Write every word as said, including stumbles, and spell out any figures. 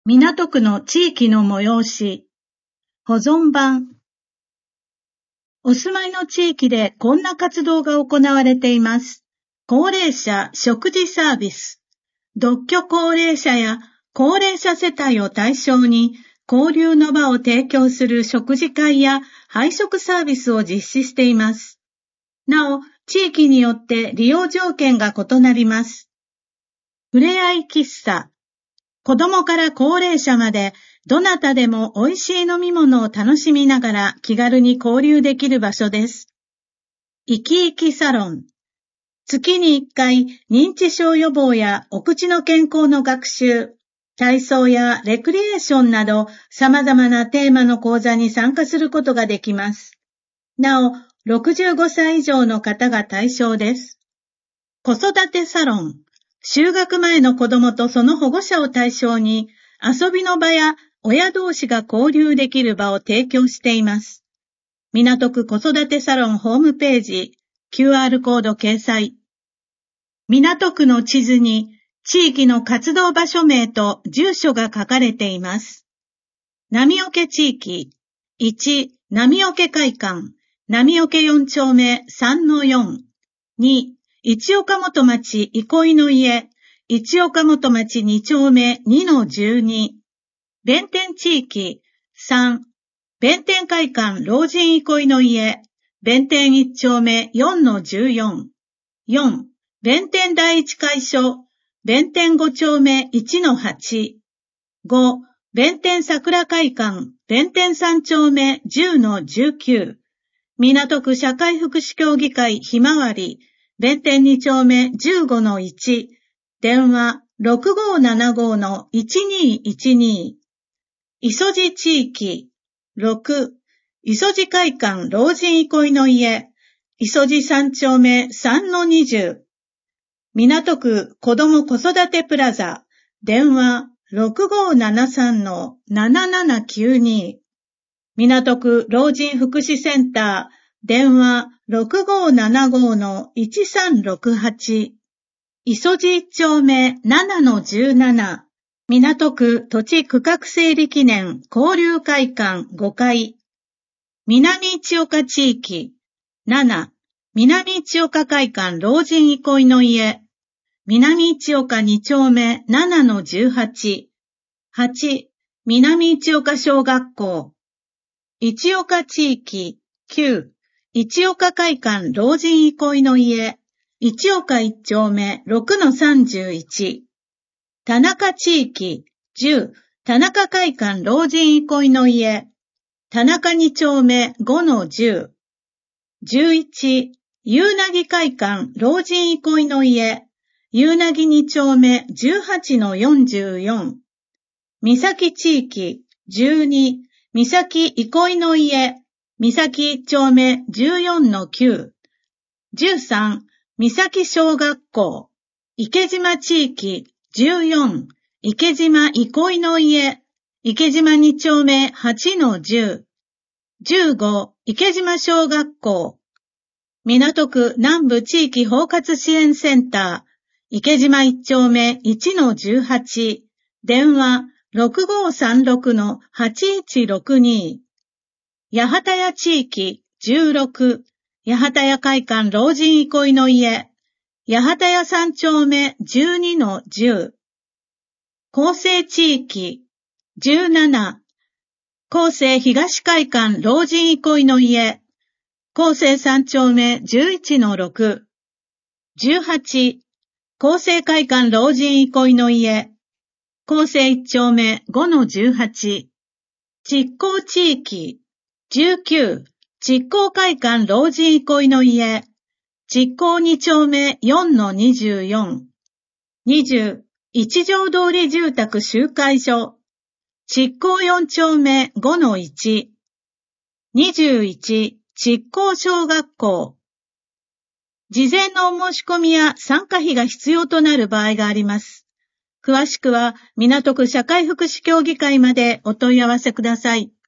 港区の地域の催し、保存版。お住まいの地域でこんな活動が行われています。高齢者食事サービス。独居高齢者や高齢者世帯を対象に交流の場を提供する食事会や配食サービスを実施しています。なお、地域によって利用条件が異なります。ふれあい喫茶。子供から高齢者までどなたでも美味しい飲み物を楽しみながら気軽に交流できる場所です。いきいきサロン。月にいっかい認知症予防やお口の健康の学習、体操やレクリエーションなど様々なテーマの講座に参加することができます。なお、ろくじゅうごさい以上の方が対象です。子育てサロン。就学前の子どもとその保護者を対象に遊びの場や親同士が交流できる場を提供しています。港区子育てサロンホームページ キューアール コード掲載。港区の地図に地域の活動場所名と住所が書かれています。波桶地域いち波桶会館波桶よん丁目 さんのよん に一岡本町憩いの家、一岡本町に丁目 にのじゅうに。弁天地域さん、弁天会館老人憩いの家、弁天いち丁目 よんのじゅうよん。よん、弁天第一会所、弁天ご丁目 いちのはち。ご、弁天桜会館、弁天さん丁目 じゅうのじゅうきゅう。港区社会福祉協議会ひまわり、弁天に丁目 じゅうごのいち、電話 ろくごーななごーのいちにーいちにー。磯路地域ろく、磯路会館老人憩いの家、磯路さん丁目 さんのにじゅう。港区子ども子育てプラザ、電話 ろくごーななさんのななななきゅうにー。港区老人福祉センター、電話 ろくごーななごーのいちさんろくはち。磯路いち丁目 ななのじゅうなな。港区土地区画整理記念交流会館ごかい。南市岡地域なな、南市岡会館老人憩いの家。南市岡に丁目 ななのじゅうはち。はち、南市岡小学校。市岡地域きゅう、市岡会館老人憩いの家、市岡いち丁目 ろくのさんじゅういち。田中地域じゅう、田中会館老人憩いの家、田中に丁目 ごのじゅう。じゅういち、夕凪会館老人憩いの家、夕凪に丁目 じゅうはちのよんじゅうよん。三崎地域じゅうに、三崎憩いの家、三崎いち丁目 じゅうよんのきゅう。じゅうさん、三崎小学校。池島地域じゅうよん、池島憩いの家、池島に丁目 はちのじゅう。じゅうご、池島小学校。港区南部地域包括支援センター、池島いち丁目 いちのじゅうはち。電話ろくごーさんろくのはちいちろくに。八幡屋地域じゅうろく、八幡屋会館老人憩いの家、八幡屋さん丁目 じゅうにのじゅう。厚生地域じゅうなな、厚生東会館老人憩いの家、厚生さん丁目 じゅういちのろく。じゅうはち、厚生会館老人憩いの家、厚生いち丁目 ごのじゅうはち。築港地域じゅうきゅう、築港会館老人憩いの家、築港に丁目 よんのにじゅうよん。にじゅう、一条通り住宅集会所、築港よん丁目 ごのいち。にじゅういち、築港小学校。事前のお申し込みや参加費が必要となる場合があります。詳しくは港区社会福祉協議会までお問い合わせください。